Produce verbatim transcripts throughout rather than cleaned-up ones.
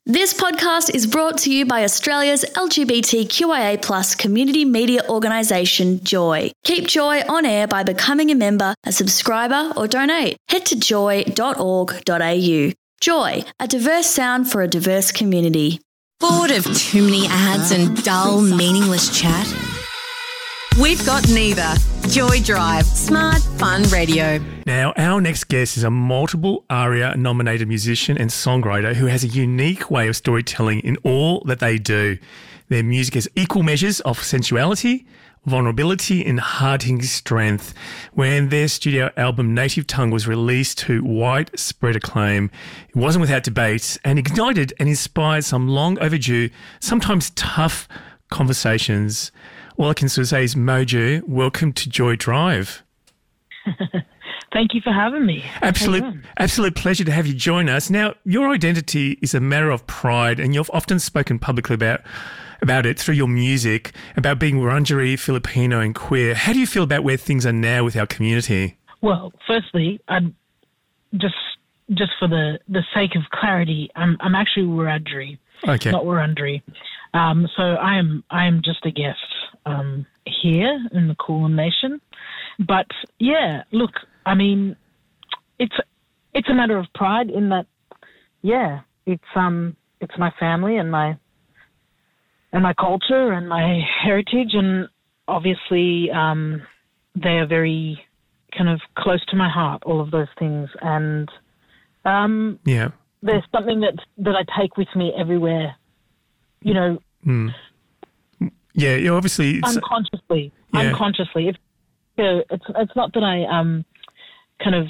This podcast is brought to you by Australia's L G B T Q I A plus community media organisation, Joy. Keep Joy on air by becoming a member, a subscriber or donate. Head to joy dot org dot a u. Joy, a diverse sound for a diverse community. Bored of too many ads and dull, meaningless chat? We've got neither. Joy Drive, smart, fun radio. Now, our next guest is a multiple ARIA-nominated musician and songwriter who has a unique way of storytelling in all that they do. Their music has equal measures of sensuality, vulnerability and hard-hitting strength. When their studio album Native Tongue was released to widespread acclaim, it wasn't without debate and ignited and inspired some long overdue, sometimes tough conversations. All I can sort of say is, Mojo, welcome to Joy Drive. Thank you for having me. Absolute, absolute pleasure to have you join us. Now, your identity is a matter of pride, and you've often spoken publicly about about it through your music, about being Wurundjeri, Filipino and queer. How do you feel about where things are now with our community? Well, firstly, I'd just just for the, the sake of clarity, I'm I'm actually Wurundjeri, okay. not Wurundjeri. Um, so I am I am just a guest um, here in the Kulin Nation. But yeah, look, I mean, it's it's a matter of pride in that. Yeah, it's um it's my family and my and my culture and my heritage, and obviously um, they are very kind of close to my heart. All of those things, and um, yeah, there's something that that I take with me everywhere. You know, mm. yeah, you obviously it's, unconsciously, yeah. unconsciously. If, you know, it's it's not that I um kind of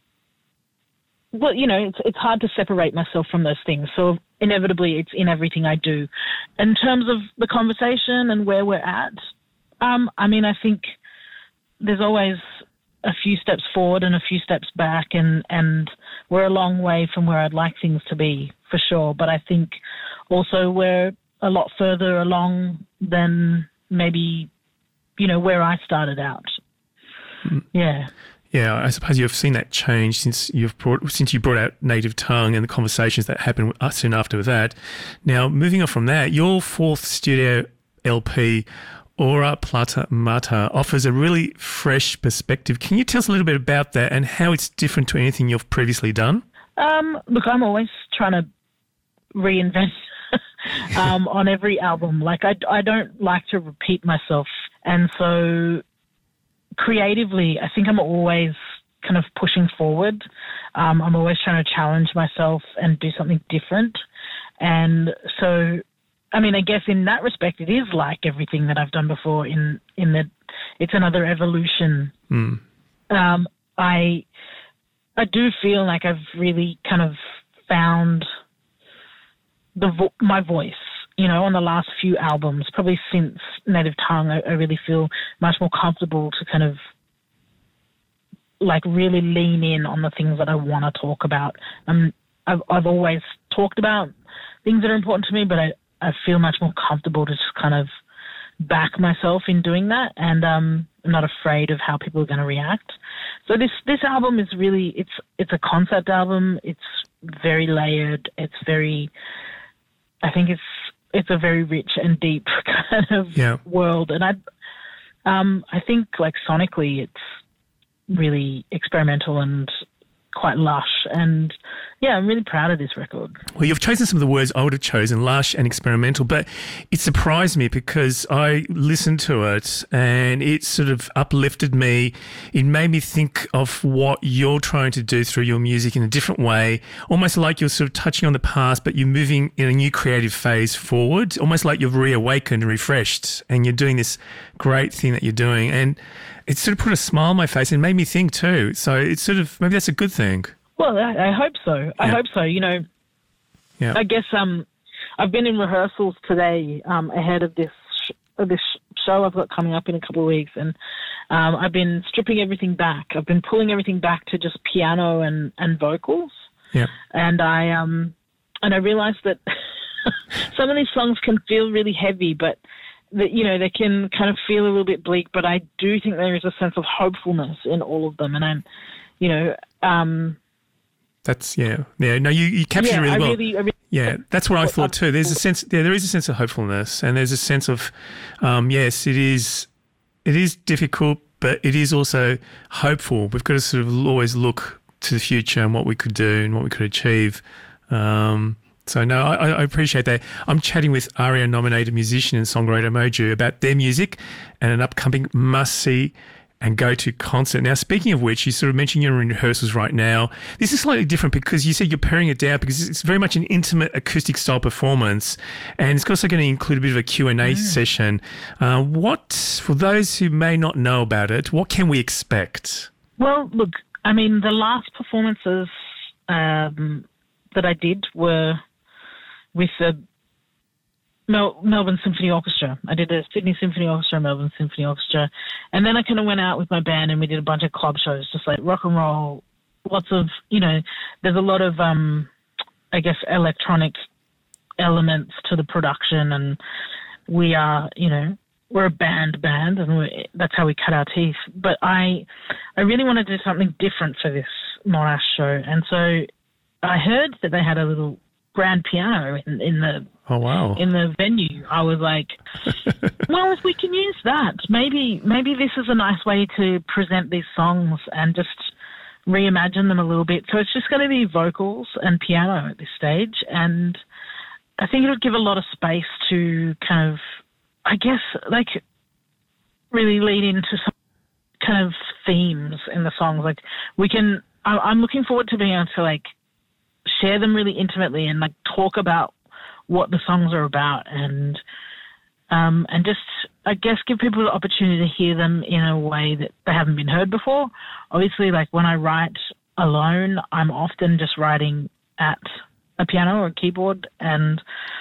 well, you know, it's it's hard to separate myself from those things. So inevitably, it's in everything I do. In terms of the conversation and where we're at, um, I mean, I think there's always a few steps forward and a few steps back, and and we're a long way from where I'd like things to be, for sure. But I think also we're a lot further along than maybe, you know, where I started out. Mm. Yeah. Yeah, I suppose you've seen that change since you've brought since you brought out Native Tongue and the conversations that happened soon after that. Now, moving on from that, your fourth studio L P, Ora Plata Mata, offers a really fresh perspective. Can you tell us a little bit about that and how it's different to anything you've previously done? Um, look, I'm always trying to reinvent um, on every album. Like, I, I don't like to repeat myself. And so creatively, I think I'm always kind of pushing forward. Um, I'm always trying to challenge myself and do something different. And so, I mean, I guess in that respect, it is like everything that I've done before in, in that it's another evolution. Mm. Um, I, I do feel like I've really kind of found the vo- my voice, you know, on the last few albums, probably since Native Tongue. I, I really feel much more comfortable to kind of like really lean in on the things that I want to talk about. Um, I've, I've always talked about things that are important to me, but I, I feel much more comfortable to just kind of back myself in doing that, and um, I'm not afraid of how people are going to react. So this this album is really, it's it's a concept album. It's very layered. It's very, I think it's it's a very rich and deep kind of yeah. world, and I um I think like sonically it's really experimental and quite lush, and yeah, I'm really proud of this record. Well, you've chosen some of the words I would have chosen, lush and experimental, but it surprised me because I listened to it and it sort of uplifted me. It made me think of what you're trying to do through your music in a different way, almost like you're sort of touching on the past, but you're moving in a new creative phase forward, almost like you've reawakened and refreshed, and you're doing this great thing that you're doing. And it sort of put a smile on my face and made me think too. So it's sort of, maybe that's a good thing. Well, I, I hope so. I yeah. hope so. You know, yeah. I guess um, I've been in rehearsals today um, ahead of this sh- of this show I've got coming up in a couple of weeks, and um, I've been stripping everything back. I've been pulling everything back to just piano and, and vocals. Yeah. And I um, and I realized that some of these songs can feel really heavy, but that, you know, they can kind of feel a little bit bleak, but I do think there is a sense of hopefulness in all of them. And I'm, you know, um, That's, yeah. Yeah, no, you, you captured yeah, it really I well. Really, I really, yeah, that's what I thought too. There's a sense, yeah, there is a sense of hopefulness, and there's a sense of, um, yes, it is, it is difficult, but it is also hopeful. We've got to sort of always look to the future and what we could do and what we could achieve. Um, so, no, I, I appreciate that. I'm chatting with ARIA-nominated musician and songwriter Moju about their music and an upcoming must-see and go-to concert. Now, speaking of which, you sort of mentioned you're in rehearsals right now. This is slightly different because you said you're paring it down because it's very much an intimate acoustic-style performance, and it's also going to include a bit of a Q and A mm. session. Uh, what, for those who may not know about it, what can we expect? Well, look, I mean, the last performances um, that I did were with the Mel- Melbourne Symphony Orchestra. I did a Sydney Symphony Orchestra, Melbourne Symphony Orchestra, and then I kind of went out with my band and we did a bunch of club shows, just like rock and roll, lots of, you know, there's a lot of, um, I guess, electronic elements to the production, and we are, you know, we're a band band, and we, that's how we cut our teeth. But I, I really wanted to do something different for this Monash show, and so I heard that they had a little grand piano in, in the oh wow in the venue. I was like, well, if we can use that, maybe maybe this is a nice way to present these songs and just reimagine them a little bit. So it's just going to be vocals and piano at this stage, and I think it'll give a lot of space to kind of, I guess, like really lead into some kind of themes in the songs. Like we can, I, I'm looking forward to being able to like share them really intimately and like talk about what the songs are about, and um, and just, I guess, give people the opportunity to hear them in a way that they haven't been heard before. Obviously, like when I write alone, I'm often just writing at a piano or a keyboard, and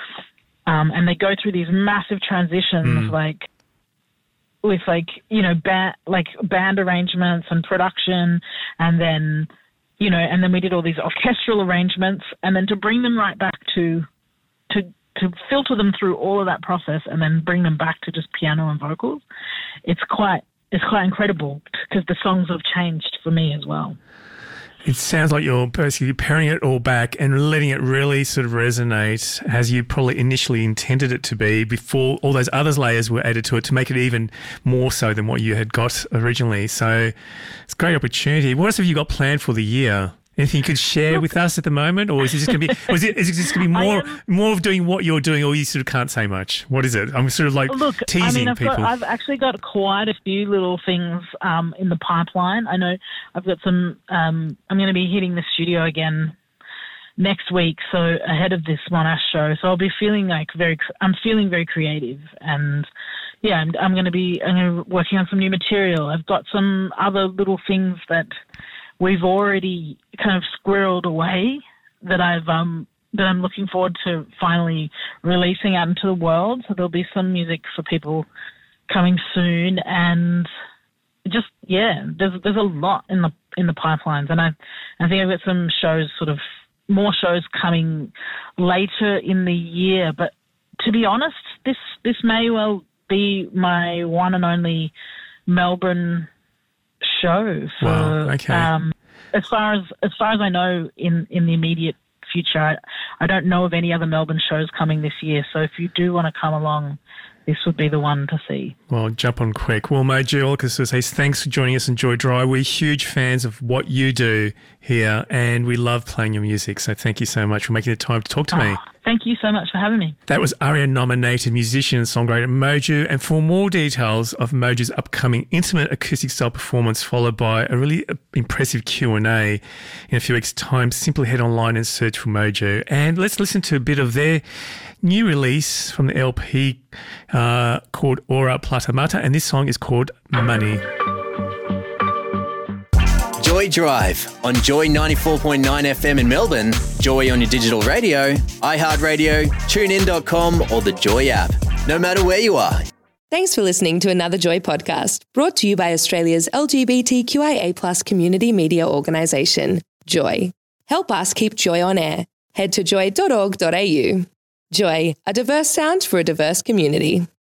um, and they go through these massive transitions, mm. like with like, you know, ba- like band arrangements and production, and then, you know, and then we did all these orchestral arrangements, and then to bring them right back to, to, to filter them through all of that process and then bring them back to just piano and vocals. It's quite, it's quite incredible because the songs have changed for me as well. It sounds like you're basically paring it all back and letting it really sort of resonate as you probably initially intended it to be before all those other layers were added to it to make it even more so than what you had got originally. So it's a great opportunity. What else have you got planned for the year? Anything you could share Look, with us at the moment, or is it just going to be? Or is it, is it just going to be more, am, more of doing what you're doing, or you sort of can't say much? What is it? I'm sort of like Look, teasing I mean, I've people. Got, I've actually got quite a few little things um, in the pipeline. I know I've got some. Um, I'm going to be hitting the studio again next week, so ahead of this Monash show. So I'll be feeling like very. I'm feeling very creative, and yeah, I'm, I'm going to be. I'm going to be working on some new material. I've got some other little things that we've already kind of squirreled away that I've um that I'm looking forward to finally releasing out into the world. So there'll be some music for people coming soon, and just yeah, there's there's a lot in the in the pipelines, and I I think I've got some shows, sort of more shows coming later in the year. But to be honest, this this may well be my one and only Melbourne show for wow, okay. um, as far as as far as I know in, in the immediate future. I, I don't know of any other Melbourne shows coming this year, so if you do want to come along, this would be the one to see. Well, jump on quick. Well, Moju, all I can say is thanks for joining us on Joy Drive. We're huge fans of what you do here, and we love playing your music, so thank you so much for making the time to talk to oh, me. Thank you so much for having me. That was ARIA-nominated musician and songwriter Moju, and for more details of Moju's upcoming intimate acoustic-style performance, followed by a really impressive Q and A in a few weeks' time, simply head online and search for Moju. And let's listen to a bit of their new release from the L P uh, called Ora Plata Mata, and this song is called Money. Joy Drive on Joy ninety-four point nine F M in Melbourne, Joy on your digital radio, iHeartRadio, tune in dot com or the Joy app. No matter where you are. Thanks for listening to another Joy podcast, brought to you by Australia's L G B T Q I A plus community media organisation, Joy. Help us keep Joy on air. Head to joy dot org dot a u. Joy, a diverse sound for a diverse community.